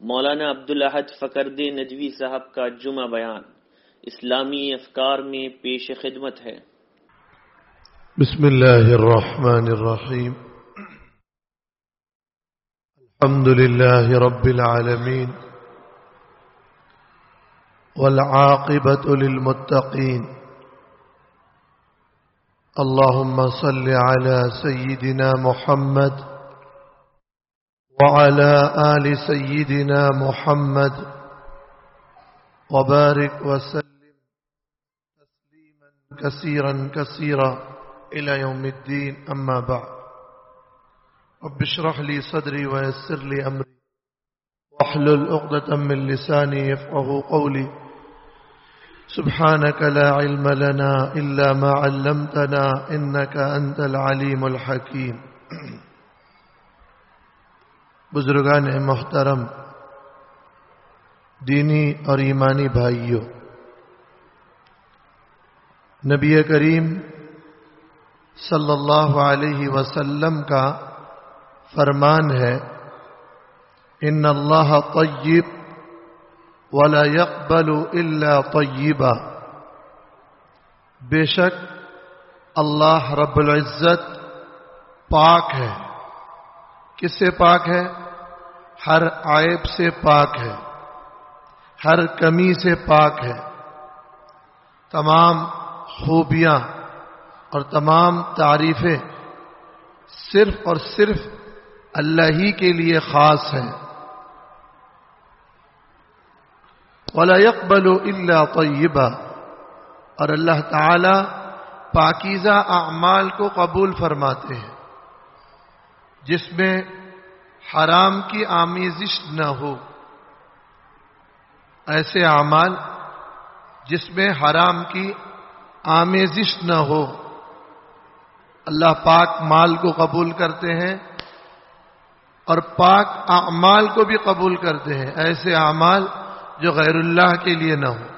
مولانا عبدالاحد فقردی ندوی صاحب کا جمعہ بیان اسلامی افکار میں پیش خدمت ہے۔ بسم اللہ الرحمن الرحیم، الحمد للہ رب العالمین والعاقبۃ للمتقین، اللهم صل على سيدنا محمد وعلى آل سيدنا محمد وبارك وسلم تسليما كثيرا كثيرا إلى يوم الدين، أما بعد، رب اشرح لي صدري ويسر لي أمري واحلل عقدة من لساني يفقهوا قولي، سبحانك لا علم لنا إلا ما علمتنا إنك أنت العليم الحكيم۔ بزرگان محترم، دینی اور ایمانی بھائیوں، نبی کریم صلی اللہ علیہ وسلم کا فرمان ہے، ان اللہ طیب ولا يقبل الا طیبا، بے شک اللہ رب العزت پاک ہے۔ کس سے پاک ہے؟ ہر عیب سے پاک ہے، ہر کمی سے پاک ہے، تمام خوبیاں اور تمام تعریفیں صرف اور صرف اللہ ہی کے لیے خاص ہیں۔ وَلَا يَقْبَلُ إِلَّا طَيِّبًا، اور اللہ تعالی پاکیزہ اعمال کو قبول فرماتے ہیں جس میں حرام کی آمیزش نہ ہو۔ ایسے اعمال جس میں حرام کی آمیزش نہ ہو، اللہ پاک مال کو قبول کرتے ہیں اور پاک اعمال کو بھی قبول کرتے ہیں، ایسے اعمال جو غیر اللہ کے لیے نہ ہو۔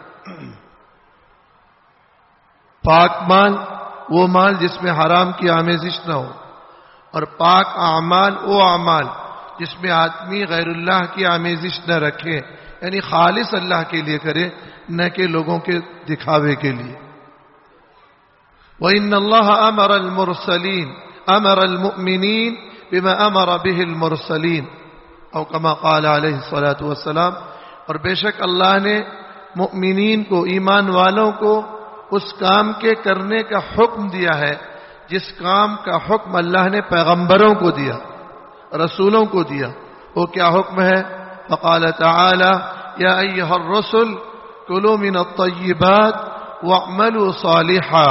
پاک مال وہ مال جس میں حرام کی آمیزش نہ ہو، اور پاک اعمال وہ اعمال جس میں آدمی غیر اللہ کی آمیزش نہ رکھے، یعنی خالص اللہ کے لیے کرے، نہ کہ لوگوں کے دکھاوے کے لیے۔ وَإِنَّ اللَّهَ أَمَرَ الْمُرْسَلِينَ أَمَرَ الْمُؤْمِنِينَ بِمَا أَمَرَ بِهِ الْمُرْسَلِينَ، او کما قال علیہ الصلاۃ والسلام، اور بے شک اللہ نے مؤمنین کو، ایمان والوں کو اس کام کے کرنے کا حکم دیا ہے جس کام کا حکم اللہ نے پیغمبروں کو دیا، رسولوں کو دیا۔ وہ کیا حکم ہے؟ فقال تعالی یا ایھا الرسل کلوا من الطیبات واعملوا صالحا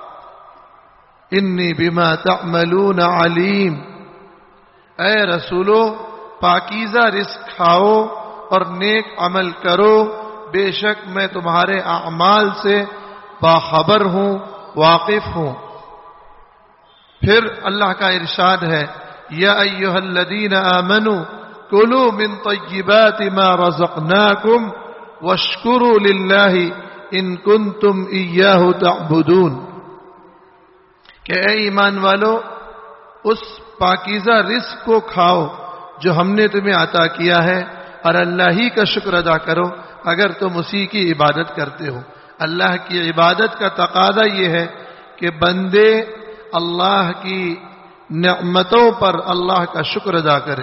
انی بما تعملون علیم، اے رسولو پاکیزہ رزق کھاؤ اور نیک عمل کرو، بے شک میں تمہارے اعمال سے باخبر ہوں، واقف ہوں۔ پھر اللہ کا ارشاد ہے، یا ایھا الذین آمنوا کلوا من طیبات ما رزقناکم واشکروا للہ ان کنتم ایاہ تعبدون، کہ اے ایمان والو اس پاکیزہ رزق کو کھاؤ جو ہم نے تمہیں عطا کیا ہے، اور اللہ ہی کا شکر ادا کرو اگر تم اسی کی عبادت کرتے ہو۔ اللہ کی عبادت کا تقاضا یہ ہے کہ بندے اللہ کی نعمتوں پر اللہ کا شکر ادا کرے۔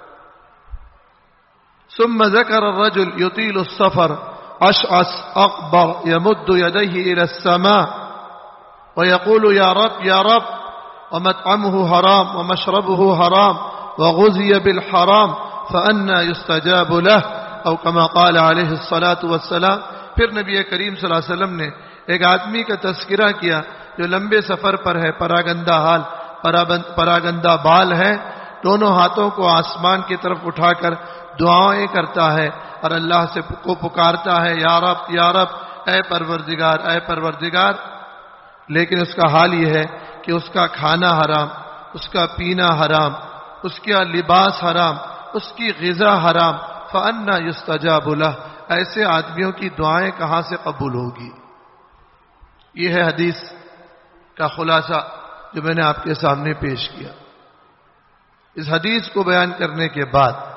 ثم ذکر الرجل یطیل السفر اشعث اغبر یمد یدیہ الی السماء ویقول یا رب یا رب ومطعمه حرام ومشربه حرام وغذی بالحرام فأنا يستجاب له، او کما قال علیہ الصلاۃ والسلام۔ پھر نبی کریم صلی اللہ علیہ وسلم نے ایک آدمی کا تذکرہ کیا جو لمبے سفر پر ہے، پراگندہ حال، پراگندہ بال ہے، دونوں ہاتھوں کو آسمان کی طرف اٹھا کر دعائیں کرتا ہے اور اللہ سے کو پکارتا ہے، یا رب یا رب، اے پروردگار اے پروردگار، لیکن اس کا حال یہ ہے کہ اس کا کھانا حرام، اس کا پینا حرام، اس کا لباس حرام، اس کی غذا حرام، فأنا یستجاب لہ، ایسے آدمیوں کی دعائیں کہاں سے قبول ہوگی؟ یہ ہے حدیث کا خلاصہ جو میں نے آپ کے سامنے پیش کیا۔ اس حدیث کو بیان کرنے کے بعد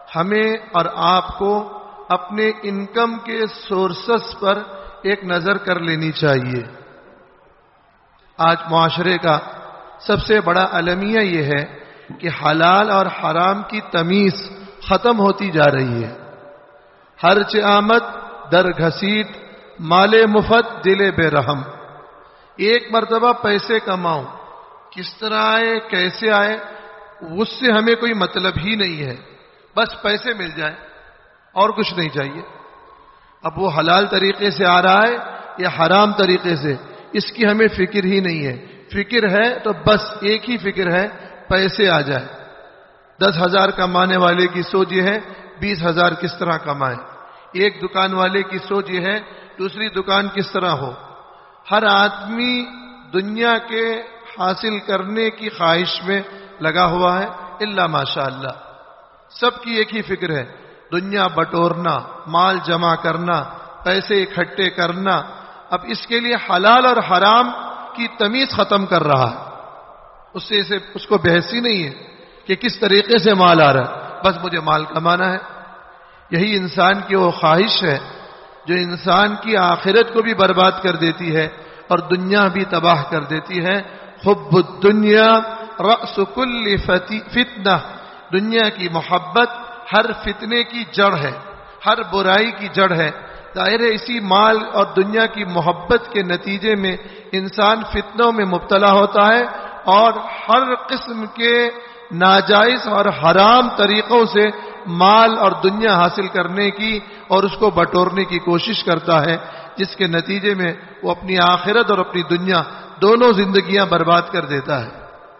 ہمیں اور آپ کو اپنے انکم کے سورسز پر ایک نظر کر لینی چاہیے. آج معاشرے کا سب سے بڑا المیہ یہ ہے کہ حلال اور حرام کی تمیز ختم ہوتی جا رہی ہے. خرچ آمد در گھسیٹ، مال مفت دل بے رحم. ایک مرتبہ پیسے کماؤں، کس طرح آئے کیسے آئے اس سے ہمیں کوئی مطلب ہی نہیں ہے، بس پیسے مل جائیں اور کچھ نہیں چاہیے. اب وہ حلال طریقے سے آ رہا ہے یا حرام طریقے سے، اس کی ہمیں فکر ہی نہیں ہے. فکر ہے تو بس ایک ہی فکر ہے، پیسے آ جائے. 10,000 کمانے والے کی سوچ یہ ہے 20,000 کس طرح کمائیں. ایک دکان والے کی سوچ یہ ہے دوسری دکان کس طرح ہو. ہر آدمی دنیا کے حاصل کرنے کی خواہش میں لگا ہوا ہے الا ماشاء اللہ. سب کی ایک ہی فکر ہے، دنیا بٹورنا، مال جمع کرنا، پیسے اکٹھے کرنا. اب اس کے لیے حلال اور حرام کی تمیز ختم کر رہا ہے. اس کو بحث ہی نہیں ہے کہ کس طریقے سے مال آ رہا ہے، بس مجھے مال کمانا ہے. یہی انسان کی وہ خواہش ہے جو انسان کی آخرت کو بھی برباد کر دیتی ہے اور دنیا بھی تباہ کر دیتی ہے. حب الدنیا رأس کل فتنہ. دنیا کی محبت ہر فتنے کی جڑ ہے، ہر برائی کی جڑ ہے. ظاہر ہے اسی مال اور دنیا کی محبت کے نتیجے میں انسان فتنوں میں مبتلا ہوتا ہے اور ہر قسم کے ناجائز اور حرام طریقوں سے مال اور دنیا حاصل کرنے کی اور اس کو بٹورنے کی کوشش کرتا ہے، جس کے نتیجے میں وہ اپنی آخرت اور اپنی دنیا دونوں زندگیاں برباد کر دیتا ہے.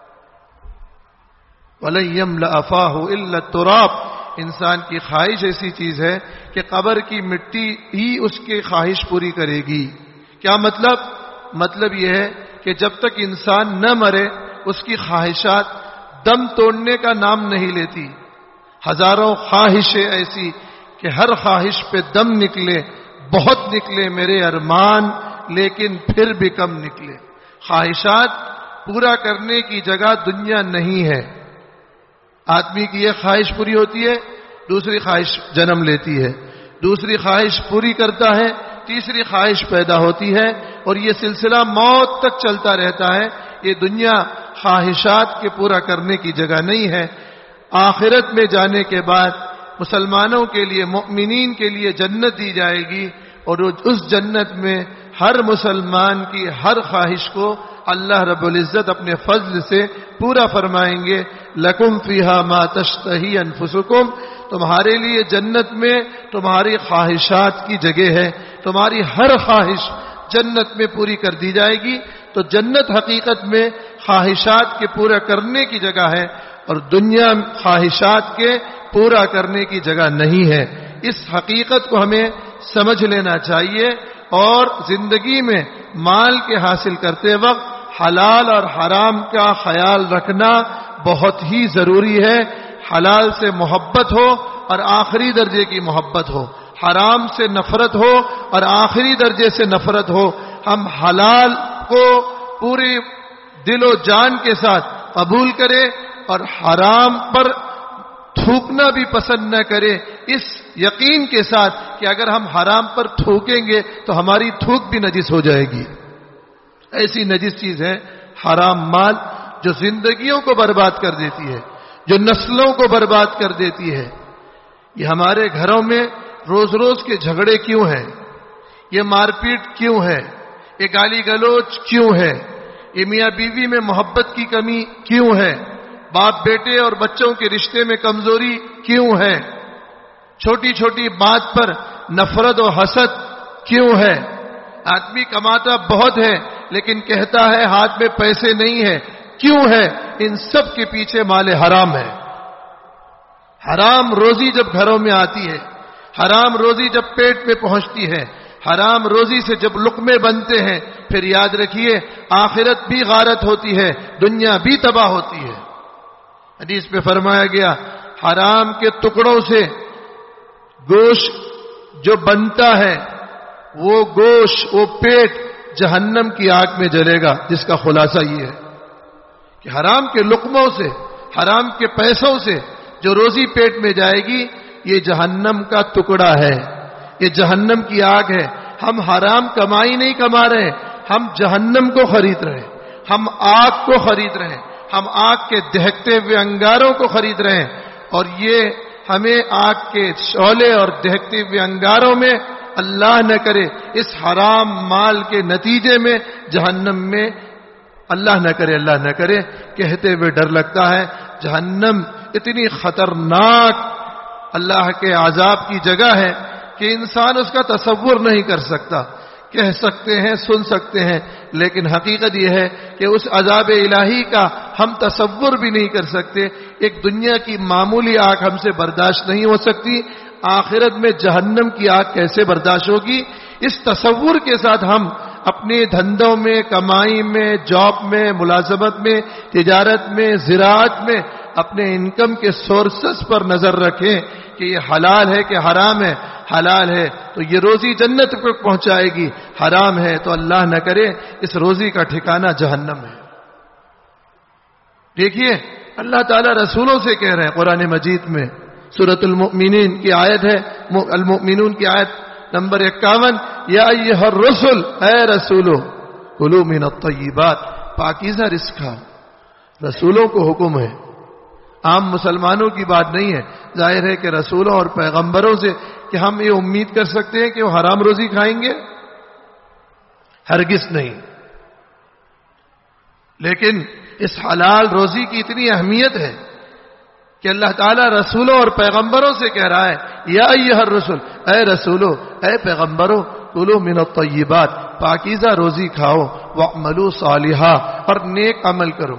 وَلَن يَمْلَأَ فَاهُ إِلَّا التُّرَابُ. انسان کی خواہش ایسی چیز ہے کہ قبر کی مٹی ہی اس کی خواہش پوری کرے گی. کیا مطلب؟ مطلب یہ ہے کہ جب تک انسان نہ مرے اس کی خواہشات دم توڑنے کا نام نہیں لیتی. ہزاروں خواہشیں ایسی کہ ہر خواہش پہ دم نکلے، بہت نکلے میرے ارمان، لیکن پھر بھی کم نکلے. خواہشات پورا کرنے کی جگہ دنیا نہیں ہے. آدمی کی ایک خواہش پوری ہوتی ہے، دوسری خواہش جنم لیتی ہے، دوسری خواہش پوری کرتا ہے، تیسری خواہش پیدا ہوتی ہے اور یہ سلسلہ موت تک چلتا رہتا ہے. یہ دنیا خواہشات کے پورا کرنے کی جگہ نہیں ہے. آخرت میں جانے کے بعد مسلمانوں کے لیے، مؤمنین کے لیے جنت دی جائے گی اور اس جنت میں ہر مسلمان کی ہر خواہش کو اللہ رب العزت اپنے فضل سے پورا فرمائیں گے. لکم فیہا ما تشتہی انفسکم. تمہارے لیے جنت میں تمہاری خواہشات کی جگہ ہے، تمہاری ہر خواہش جنت میں پوری کر دی جائے گی. تو جنت حقیقت میں خواہشات کے پورا کرنے کی جگہ ہے اور دنیا خواہشات کے پورا کرنے کی جگہ نہیں ہے. اس حقیقت کو ہمیں سمجھ لینا چاہیے اور زندگی میں مال کے حاصل کرتے وقت حلال اور حرام کا خیال رکھنا بہت ہی ضروری ہے. حلال سے محبت ہو اور آخری درجے کی محبت ہو، حرام سے نفرت ہو اور آخری درجے سے نفرت ہو. ہم حلال کو پوری دل و جان کے ساتھ قبول کریں اور حرام پر تھوکنا بھی پسند نہ کرے، اس یقین کے ساتھ کہ اگر ہم حرام پر تھوکیں گے تو ہماری تھوک بھی نجس ہو جائے گی. ایسی نجس چیز ہے حرام مال جو زندگیوں کو برباد کر دیتی ہے، جو نسلوں کو برباد کر دیتی ہے. یہ ہمارے گھروں میں روز روز کے جھگڑے کیوں ہیں؟ یہ مار پیٹ کیوں ہے؟ یہ گالی گلوچ کیوں ہے؟ یہ میاں بیوی میں محبت کی کمی کیوں ہے؟ باپ بیٹے اور بچوں کے رشتے میں کمزوری کیوں ہے؟ چھوٹی چھوٹی بات پر نفرت و حسد کیوں ہے؟ آدمی کماتا بہت ہے لیکن کہتا ہے ہاتھ میں پیسے نہیں ہے، کیوں ہے؟ ان سب کے پیچھے مال حرام ہے. حرام روزی جب گھروں میں آتی ہے، حرام روزی جب پیٹ میں پہنچتی ہے، حرام روزی سے جب لقمے بنتے ہیں، پھر یاد رکھیے آخرت بھی غارت ہوتی ہے، دنیا بھی تباہ ہوتی ہے. حدیث میں فرمایا گیا حرام کے ٹکڑوں سے گوشت جو بنتا ہے وہ گوشت، وہ پیٹ جہنم کی آگ میں جلے گا. جس کا خلاصہ یہ ہے کہ حرام کے لقموں سے، حرام کے پیسوں سے جو روزی پیٹ میں جائے گی یہ جہنم کا ٹکڑا ہے، یہ جہنم کی آگ ہے. ہم حرام کمائی نہیں کما رہے، ہم جہنم کو خرید رہے ہیں، ہم آگ کو خرید رہے ہیں، ہم آگ کے دہکتے ہوئے انگاروں کو خرید رہے ہیں. اور یہ ہمیں آگ کے شعلے اور دہکتے ہوئے انگاروں میں اللہ نہ کرے اس حرام مال کے نتیجے میں جہنم میں اللہ نہ کرے کہتے ہوئے ڈر لگتا ہے. جہنم اتنی خطرناک اللہ کے عذاب کی جگہ ہے کہ انسان اس کا تصور نہیں کر سکتا. کہہ سکتے ہیں، سن سکتے ہیں، لیکن حقیقت یہ ہے کہ اس عذاب الہی کا ہم تصور بھی نہیں کر سکتے. ایک دنیا کی معمولی آگ ہم سے برداشت نہیں ہو سکتی، آخرت میں جہنم کی آگ کیسے برداشت ہوگی؟ اس تصور کے ساتھ ہم اپنے دھندوں میں، کمائی میں، جاب میں، ملازمت میں، تجارت میں، زراعت میں اپنے انکم کے سورسز پر نظر رکھیں کہ یہ حلال ہے کہ حرام ہے. حلال ہے تو یہ روزی جنت کو پہنچائے گی، حرام ہے تو اللہ نہ کرے اس روزی کا ٹھکانہ جہنم ہے. دیکھیے اللہ تعالیٰ رسولوں سے کہہ رہے ہیں قرآن مجید میں، سورۃ المؤمنین کی آیت ہے، المؤمنون کی آیت نمبر 51، یا ایھا الرسل، اے رسولو کلوا من الطیبات، پاکیزہ رزق کھاؤ. رسولوں کو حکم ہے، عام مسلمانوں کی بات نہیں ہے. ظاہر ہے کہ رسولوں اور پیغمبروں سے کہ ہم یہ امید کر سکتے ہیں کہ وہ حرام روزی کھائیں گے؟ ہرگز نہیں. لیکن اس حلال روزی کی اتنی اہمیت ہے کہ اللہ تعالیٰ رسولوں اور پیغمبروں سے کہہ رہا ہے، یا ایھا الرسل، اے رسولو، اے پیغمبروں، کلوا من الطیبات، پاکیزہ روزی کھاؤ، واعملوا صالحا، اور نیک عمل کرو.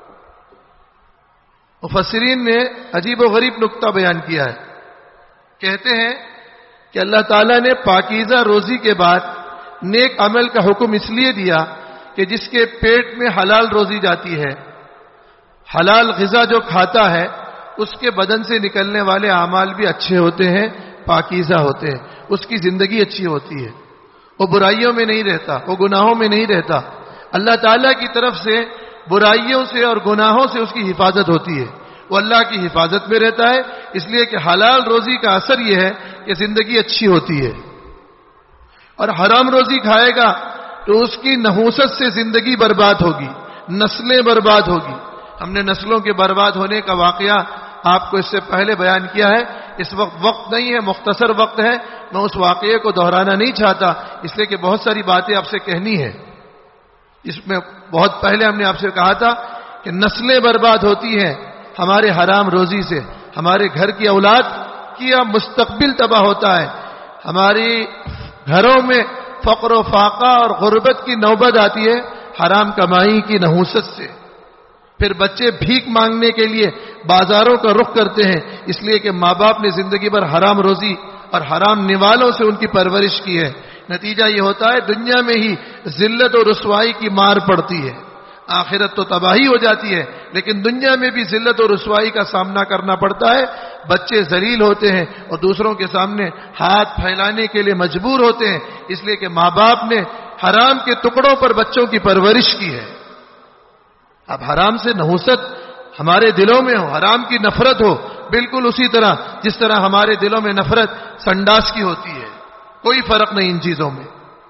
مفسرین نے عجیب و غریب نقطہ بیان کیا ہے. کہتے ہیں کہ اللہ تعالیٰ نے پاکیزہ روزی کے بعد نیک عمل کا حکم اس لیے دیا کہ جس کے پیٹ میں حلال روزی جاتی ہے، حلال غذا جو کھاتا ہے، اس کے بدن سے نکلنے والے اعمال بھی اچھے ہوتے ہیں، پاکیزہ ہوتے ہیں، اس کی زندگی اچھی ہوتی ہے، وہ برائیوں میں نہیں رہتا، وہ گناہوں میں نہیں رہتا. اللہ تعالیٰ کی طرف سے برائیوں سے اور گناہوں سے اس کی حفاظت ہوتی ہے، وہ اللہ کی حفاظت میں رہتا ہے. اس لیے کہ حلال روزی کا اثر یہ ہے کہ زندگی اچھی ہوتی ہے. اور حرام روزی کھائے گا تو اس کی نحوست سے زندگی برباد ہوگی، نسلیں برباد ہوگی. ہم نے نسلوں کے برباد ہونے کا واقعہ آپ کو اس سے پہلے بیان کیا ہے. اس وقت نہیں ہے، مختصر وقت ہے، میں اس واقعے کو دہرانا نہیں چاہتا، اس لیے کہ بہت ساری باتیں آپ سے کہنی ہے. اس میں بہت پہلے ہم نے آپ سے کہا تھا کہ نسلیں برباد ہوتی ہیں ہمارے حرام روزی سے، ہمارے گھر کی اولاد کی مستقبل تباہ ہوتا ہے، ہماری گھروں میں فقر و فاقہ اور غربت کی نوبت آتی ہے حرام کمائی کی نحوست سے. پھر بچے بھیک مانگنے کے لیے بازاروں کا رخ کرتے ہیں، اس لیے کہ ماں باپ نے زندگی بھر حرام روزی اور حرام نوالوں سے ان کی پرورش کی ہے. نتیجہ یہ ہوتا ہے دنیا میں ہی ذلت و رسوائی کی مار پڑتی ہے. آخرت تو تباہی ہو جاتی ہے، لیکن دنیا میں بھی ذلت و رسوائی کا سامنا کرنا پڑتا ہے. بچے ذلیل ہوتے ہیں اور دوسروں کے سامنے ہاتھ پھیلانے کے لیے مجبور ہوتے ہیں، اس لیے کہ ماں باپ نے حرام کے ٹکڑوں پر بچوں کی پرورش کی ہے. اب حرام سے نحوست ہمارے دلوں میں ہو، حرام کی نفرت ہو، بالکل اسی طرح جس طرح ہمارے دلوں میں نفرت سنڈاس کی ہوتی ہے، کوئی فرق نہیں ان چیزوں میں.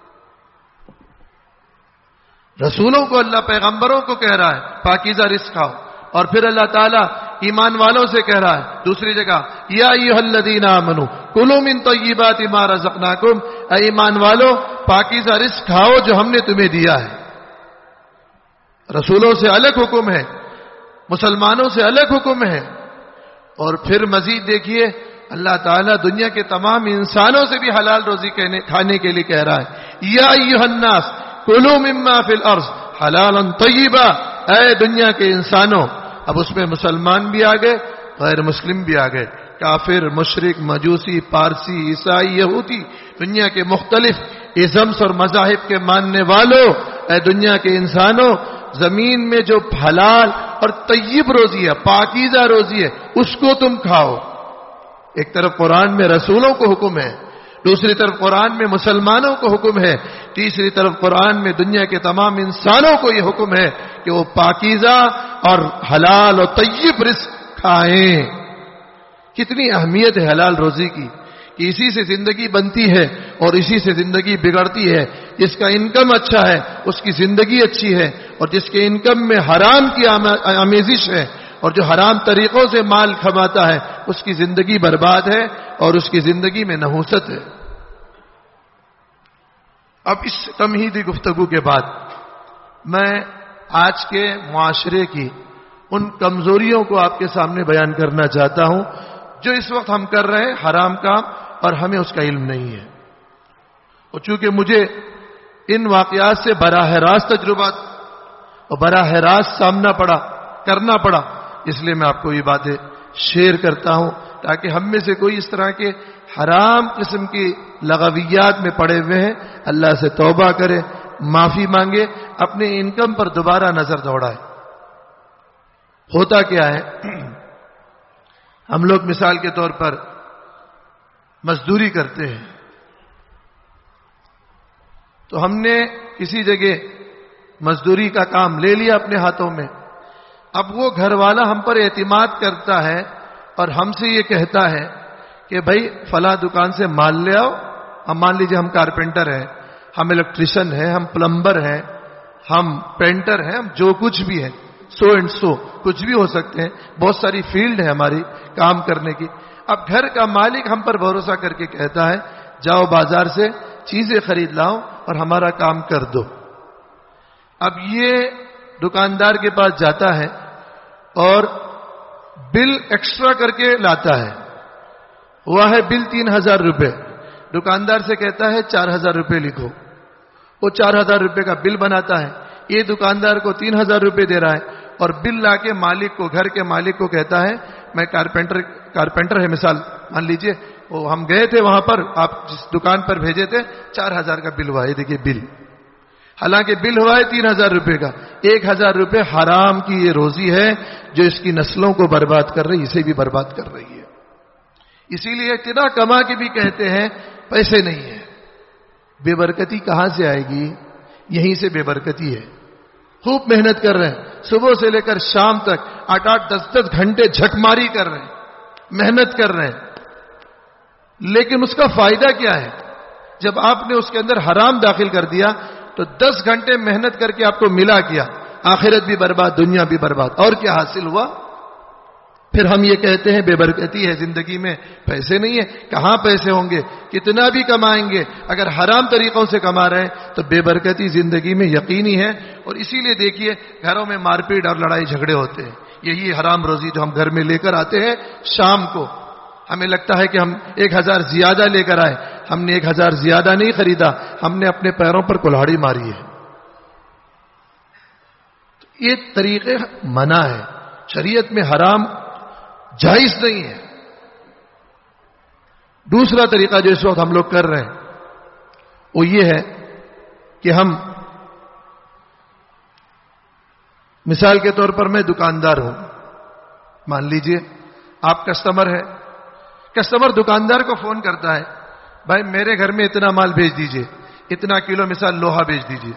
رسولوں کو اللہ پیغمبروں کو کہہ رہا ہے پاکیزہ رزق کھاؤ، اور پھر اللہ تعالیٰ ایمان والوں سے کہہ رہا ہے دوسری جگہ، یا ایھا الذین آمنوا کلوا من طیبات ما رزقناکم، اے ایمان والو پاکیزہ رزق کھاؤ جو ہم نے تمہیں دیا ہے. رسولوں سے الگ حکم ہے، مسلمانوں سے الگ حکم ہے. اور پھر مزید دیکھیے اللہ تعالیٰ دنیا کے تمام انسانوں سے بھی حلال روزی کھانے کے لیے کہہ رہا ہے، یا ایھا الناس کلوا مما فی الارض حلالا طیبا، اے دنیا کے انسانوں. اب اس میں مسلمان بھی آ گئے، غیر مسلم بھی آ گئے، کافر، مشرک، مجوسی، پارسی، عیسائی، یہودی، دنیا کے مختلف ازمس اور مذاہب کے ماننے والوں، اے دنیا کے انسانوں، زمین میں جو حلال اور طیب روزی ہے، پاکیزہ روزی ہے، اس کو تم کھاؤ. ایک طرف قرآن میں رسولوں کو حکم ہے، دوسری طرف قرآن میں مسلمانوں کو حکم ہے، تیسری طرف قرآن میں دنیا کے تمام انسانوں کو یہ حکم ہے کہ وہ پاکیزہ اور حلال اور طیب رزق کھائیں. کتنی اہمیت ہے حلال روزی کی کہ اسی سے زندگی بنتی ہے اور اسی سے زندگی بگڑتی ہے. جس کا انکم اچھا ہے اس کی زندگی اچھی ہے، اور جس کے انکم میں حرام کی آمیزش ہے اور جو حرام طریقوں سے مال کماتا ہے اس کی زندگی برباد ہے اور اس کی زندگی میں نحوست ہے. اب اس تمہیدی گفتگو کے بعد میں آج کے معاشرے کی ان کمزوریوں کو آپ کے سامنے بیان کرنا چاہتا ہوں جو اس وقت ہم کر رہے ہیں حرام کام اور ہمیں اس کا علم نہیں ہے. اور چونکہ مجھے ان واقعات سے براہ راست تجربات اور براہ راست سامنا کرنا پڑا، اس لیے میں آپ کو یہ باتیں شیئر کرتا ہوں تاکہ ہم میں سے کوئی اس طرح کے حرام قسم کی لغویات میں پڑے ہوئے ہیں اللہ سے توبہ کرے، معافی مانگے، اپنے انکم پر دوبارہ نظر دوڑائے. ہوتا کیا ہے، ہم لوگ مثال کے طور پر مزدوری کرتے ہیں تو ہم نے کسی جگہ مزدوری کا کام لے لیا اپنے ہاتھوں میں. اب وہ گھر والا ہم پر اعتماد کرتا ہے اور ہم سے یہ کہتا ہے کہ بھائی فلاں دکان سے مال لے آؤ. ہم مان لیجئے ہم کارپینٹر ہیں، ہم الیکٹریشین ہیں، ہم پلمبر ہیں، ہم پینٹر ہیں، ہم جو کچھ بھی ہے، سو اینڈ سو کچھ بھی ہو سکتے ہیں، بہت ساری فیلڈ ہے ہماری کام کرنے کی. اب گھر کا مالک ہم پر بھروسہ کر کے کہتا ہے جاؤ بازار سے چیزیں خرید لاؤ اور ہمارا کام کر دو. اب یہ دکاندار کے پاس جاتا ہے اور بل ایکسٹرا کر کے لاتا ہے. ہوا ہے بل 3000 روپے. دکاندار سے کہتا ہے 4000 روپے لکھو. وہ 4000 روپے کا بل بناتا ہے. یہ دکاندار کو 3000 روپے دے رہا ہے اور بل لا کے مالک کو، گھر کے مالک کو کہتا ہے میں کارپینٹر ہے مثال مان لیجئے، وہ ہم گئے تھے وہاں پر، آپ جس دکان پر بھیجے تھے 4000 کا بل ہوا ہے، دیکھیے بل. حالانکہ بل ہوا ہے 3000 روپے کا. 1000 روپے حرام کی یہ روزی ہے جو اس کی نسلوں کو برباد کر رہی، اسے بھی برباد کر رہی ہے. اسی لیے اتنا کما کے بھی کہتے ہیں پیسے نہیں ہے. بے برکتی کہاں سے آئے گی؟ یہیں سے بے برکتی ہے. خوب محنت کر رہے ہیں، صبح سے لے کر شام تک 8-8 10-10 گھنٹے جھک ماری کر رہے ہیں، محنت کر رہے ہیں، لیکن اس کا فائدہ کیا ہے؟ جب آپ نے اس کے اندر حرام داخل کر دیا تو 10 گھنٹے محنت کر کے آپ کو ملا کیا؟ آخرت بھی برباد، دنیا بھی برباد. اور کیا حاصل ہوا؟ پھر ہم یہ کہتے ہیں بے برکتی ہے زندگی میں، پیسے نہیں ہے. کہاں پیسے ہوں گے؟ کتنا بھی کمائیں گے، اگر حرام طریقوں سے کما رہے ہیں تو بے برکتی زندگی میں یقینی ہے. اور اسی لیے دیکھیے گھروں میں مار پیٹ اور لڑائی جھگڑے ہوتے ہیں. یہی حرام روزی جو ہم گھر میں لے کر آتے ہیں شام کو، ہمیں لگتا ہے کہ ہم 1000 زیادہ لے کر آئے. ہم نے 1000 زیادہ نہیں خریدا، ہم نے اپنے پیروں پر کلہاڑی ماری ہے. یہ طریقے منع ہے، شریعت میں حرام جائز نہیں ہے. دوسرا طریقہ جو اس وقت ہم لوگ کر رہے ہیں وہ یہ ہے کہ ہم مثال کے طور پر میں دکاندار ہوں، مان لیجئے آپ کسٹمر ہے. کسٹمر دکاندار کو فون کرتا ہے بھائی میرے گھر میں اتنا مال بھیج دیجئے، اتنا کلو مثال لوہا بھیج دیجئے،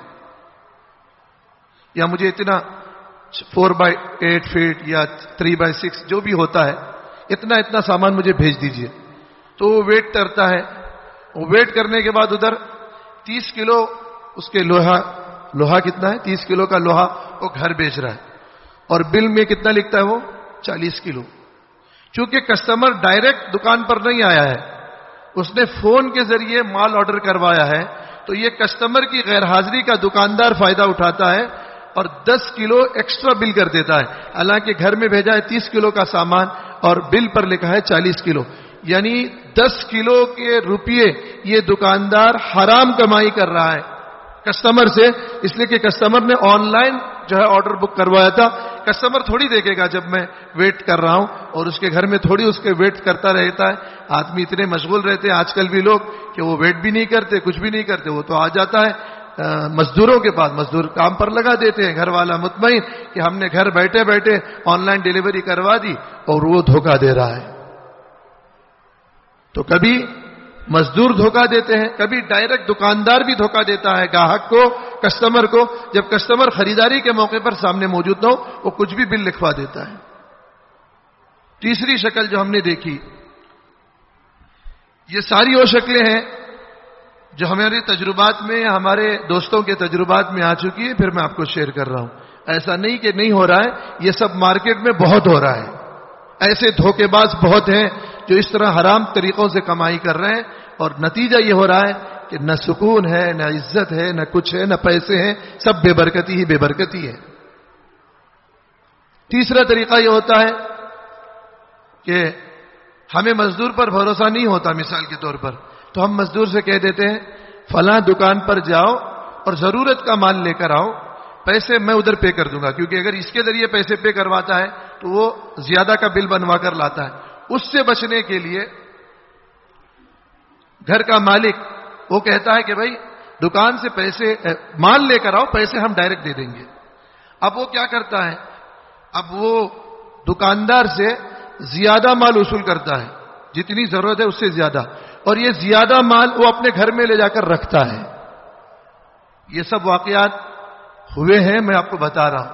یا مجھے اتنا 4x8 فیٹ یا 3x6 جو بھی ہوتا ہے اتنا سامان مجھے بھیج دیجئے. تو وہ ویٹ کرتا ہے. وہ ویٹ کرنے کے بعد ادھر 30 کلو اس کے لوہا کتنا ہے؟ 30 کلو کا لوہا وہ گھر بیچ رہا ہے اور بل میں کتنا لکھتا ہے وہ 40 کلو. چونکہ کسٹمر ڈائریکٹ دکان پر نہیں آیا ہے، اس نے فون کے ذریعے مال آرڈر کروایا ہے، تو یہ کسٹمر کی غیر حاضری کا دکاندار فائدہ اٹھاتا ہے اور 10 کلو ایکسٹرا بل کر دیتا ہے. حالانکہ گھر میں بھیجا ہے 30 کلو کا سامان اور بل پر لکھا ہے 40 کلو. یعنی 10 کلو کے روپیے یہ دکاندار حرام کمائی کر رہا ہے کسٹمر سے، اس لیے کہ کسٹمر نے آن لائن جو ہے آرڈر بک کروایا تھا. کسٹمر تھوڑی دیکھے گا جب میں ویٹ کر رہا ہوں، اور اس کے گھر میں تھوڑی اس کے ویٹ کرتا رہتا ہے. آدمی اتنے مشغول رہتے ہیں آج کل بھی لوگ کہ وہ ویٹ بھی نہیں کرتے، کچھ بھی نہیں کرتے. وہ تو آ جاتا ہے مزدوروں کے پاس، مزدور کام پر لگا دیتے ہیں. گھر والا مطمئن کہ ہم نے گھر بیٹھے بیٹھے آن لائن ڈیلیوری کروا دی، اور وہ دھوکہ دے رہا ہے. تو کبھی مزدور دھوکہ دیتے ہیں، کبھی ڈائریکٹ دکاندار بھی دھوکہ دیتا ہے گاہک کو، کسٹمر کو. جب کسٹمر خریداری کے موقع پر سامنے موجود نہ ہو وہ کچھ بھی بل لکھوا دیتا ہے. تیسری شکل جو ہم نے دیکھی، یہ ساری وہ شکلیں ہیں جو ہمارے تجربات میں یا ہمارے دوستوں کے تجربات میں آ چکی ہے، پھر میں آپ کو شیئر کر رہا ہوں. ایسا نہیں کہ نہیں ہو رہا ہے، یہ سب مارکیٹ میں بہت ہو رہا ہے. ایسے دھوکے باز بہت ہیں جو اس طرح حرام طریقوں سے کمائی کر رہے ہیں، اور نتیجہ یہ ہو رہا ہے کہ نہ سکون ہے، نہ عزت ہے، نہ کچھ ہے، نہ پیسے ہیں، سب بے برکتی ہی بے برکتی ہے. تیسرا طریقہ یہ ہوتا ہے کہ ہمیں مزدور پر بھروسہ نہیں ہوتا. مثال کے طور پر تو ہم مزدور سے کہہ دیتے ہیں فلاں دکان پر جاؤ اور ضرورت کا مال لے کر آؤ، پیسے میں ادھر پے کر دوں گا، کیونکہ اگر اس کے ذریعے پیسے پے کرواتا ہے تو وہ زیادہ کا بل بنوا کر لاتا ہے. اس سے بچنے کے لیے گھر کا مالک وہ کہتا ہے کہ بھائی دکان سے پیسے مال لے کر آؤ، پیسے ہم ڈائریکٹ دے دیں گے. اب وہ کیا کرتا ہے، اب وہ دکاندار سے زیادہ مال وصول کرتا ہے، جتنی ضرورت ہے اس سے زیادہ، اور یہ زیادہ مال وہ اپنے گھر میں لے جا کر رکھتا ہے. یہ سب واقعات ہوئے ہیں، میں آپ کو بتا رہا ہوں.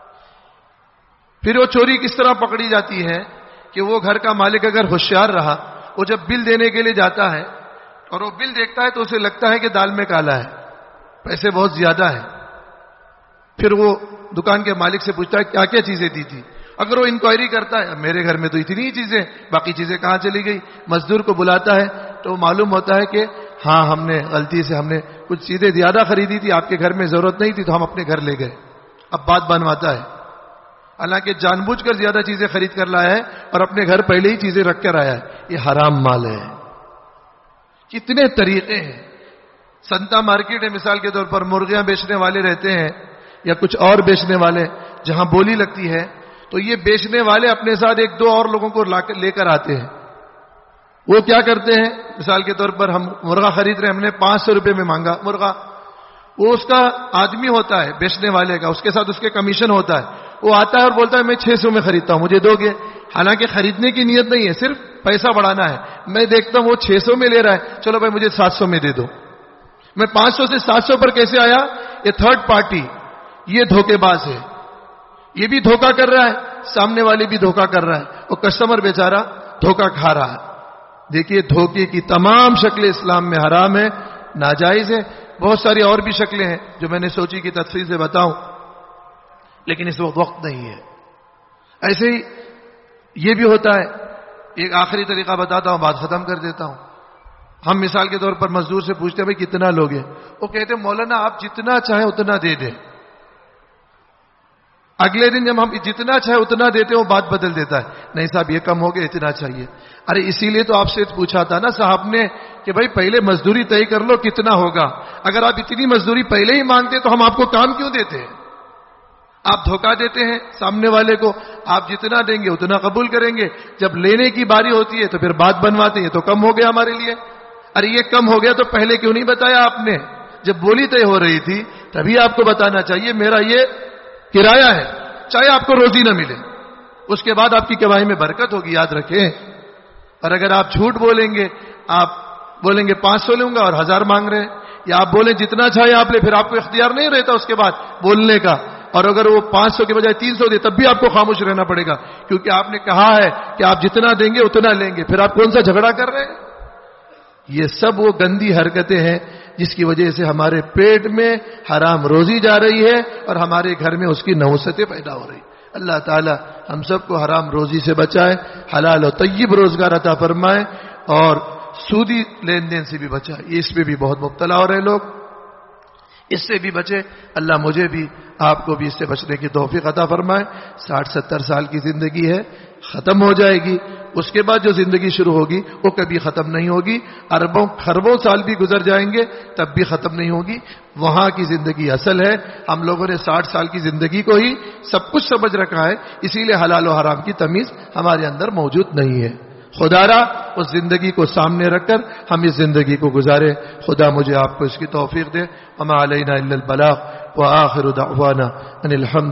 پھر وہ چوری کس طرح پکڑی جاتی ہے کہ وہ گھر کا مالک اگر ہوشیار رہا، وہ جب بل دینے کے لیے جاتا ہے اور وہ بل دیکھتا ہے تو اسے لگتا ہے کہ دال میں کالا ہے، پیسے بہت زیادہ ہیں. پھر وہ دکان کے مالک سے پوچھتا ہے کیا کیا چیزیں دی تھی. اگر وہ انکوائری کرتا ہے میرے گھر میں تو اتنی ہی چیزیں، باقی چیزیں کہاں چلی گئی، مزدور کو بلاتا ہے تو معلوم ہوتا ہے کہ ہاں ہم نے غلطی سے ہم نے کچھ چیزیں زیادہ خریدی تھی، آپ کے گھر میں ضرورت نہیں تھی تو ہم اپنے گھر لے گئے. اب بات بنواتا ہے، حالانکہ جان بوجھ کر زیادہ چیزیں خرید کر لایا ہے اور اپنے گھر پہلے ہی چیزیں رکھ کر آیا ہے. یہ حرام مال ہے. کتنے طریقے ہیں. سنتا مارکیٹ ہے مثال کے طور پر، مرغیاں بیچنے والے رہتے ہیں یا کچھ اور بیچنے والے، جہاں بولی لگتی ہے تو یہ بیچنے والے اپنے ساتھ ایک دو اور لوگوں کو لے کر آتے ہیں. وہ کیا کرتے ہیں، مثال کے طور پر ہم مرغا خرید رہے ہیں، ہم نے 500 روپے میں مانگا مرغا. وہ اس کا آدمی ہوتا ہے بیچنے والے کا، اس کے ساتھ اس کے کمیشن ہوتا ہے. وہ آتا ہے اور بولتا ہے میں 600 میں خریدتا ہوں، مجھے دو گے. حالانکہ خریدنے کی نیت نہیں ہے، صرف پیسہ بڑھانا ہے. میں دیکھتا ہوں وہ 600 میں لے رہا ہے، چلو بھائی مجھے 700 میں دے دو. میں 500 سے 700 پر کیسے آیا؟ یہ تھرڈ پارٹی، یہ دھوکے باز ہے. یہ بھی دھوکہ کر رہا ہے، سامنے والے بھی دھوکہ کر رہا ہے، اور کسٹمر بیچارہ دھوکہ کھا رہا ہے. دیکھیے دھوکے کی تمام شکلیں اسلام میں حرام ہے، ناجائز ہے. بہت ساری اور بھی شکلیں ہیں جو میں نے سوچی کہ تفصیل سے بتاؤں، لیکن اس وقت نہیں ہے. ایسے ہی یہ بھی ہوتا ہے. ایک آخری طریقہ بتاتا ہوں، بات ختم کر دیتا ہوں. ہم مثال کے طور پر مزدور سے پوچھتے ہیں بھائی کتنا لوگے، وہ کہتے ہیں مولانا آپ جتنا چاہیں اتنا دے دیں. اگلے دن جب ہم جتنا چاہے اتنا دیتے ہیں وہ بات بدل دیتا ہے، نہیں صاحب یہ کم ہو گیا، اتنا چاہیے. ارے اسی لیے تو آپ سے پوچھا تھا نا صاحب نے کہ بھائی پہلے مزدوری طے کر لو کتنا ہوگا. اگر آپ اتنی مزدوری پہلے ہی مانگتے تو ہم آپ کو کام کیوں دیتے ہیں؟ آپ دھوکہ دیتے ہیں سامنے والے کو. آپ جتنا دیں گے اتنا قبول کریں گے، جب لینے کی باری ہوتی ہے تو پھر بات بنواتے ہیں تو کم ہو گیا ہمارے لیے. ارے یہ کم ہو گیا تو پہلے کیوں نہیں بتایا آپ نے؟ جب بولی طے ہو رہی تھی تبھی آپ کو بتانا چاہیے میرا یہ کرایہ ہے، چاہے آپ کو روزی نہ ملے. اس کے بعد آپ کی کمائی میں برکت ہوگی، یاد رکھیں. اور اگر آپ جھوٹ بولیں گے، آپ بولیں گے 500 لوں گا اور 1000 مانگ رہے ہیں، یا آپ بولیں جتنا چاہے آپ لے، پھر آپ کو اختیار نہیں رہتا اس کے بعد بولنے کا. اور اگر وہ 500 کے بجائے 300 دے تب بھی آپ کو خاموش رہنا پڑے گا، کیونکہ آپ نے کہا ہے کہ آپ جتنا دیں گے اتنا لیں گے. پھر آپ کون سا جھگڑا کر رہے ہیں؟ یہ سب وہ گندی حرکتیں ہیں جس کی وجہ سے ہمارے پیٹ میں حرام روزی جا رہی ہے اور ہمارے گھر میں اس کی نحوستیں پیدا ہو رہی. اللہ تعالی ہم سب کو حرام روزی سے بچائے، حلال و طیب روزگار عطا فرمائے، اور سودی لین دین سے بھی بچائے. اس پہ بھی بہت مبتلا ہو رہے لوگ، اس سے بھی بچے. اللہ مجھے بھی آپ کو بھی اس سے بچنے کی توفیق عطا فرمائے. 60-70 سال کی زندگی ہے، ختم ہو جائے گی. اس کے بعد جو زندگی شروع ہوگی وہ کبھی ختم نہیں ہوگی. اربوں خربوں سال بھی گزر جائیں گے تب بھی ختم نہیں ہوگی. وہاں کی زندگی اصل ہے. ہم لوگوں نے 60 سال کی زندگی کو ہی سب کچھ سمجھ رکھا ہے، اسی لیے حلال و حرام کی تمیز ہمارے اندر موجود نہیں ہے. خدا را اس زندگی کو سامنے رکھ کر ہم اس زندگی کو گزارے. خدا مجھے آپ کو اس کی توفیق دے. وما علینا الا البلاغ وآخر دعوانا ان الحمد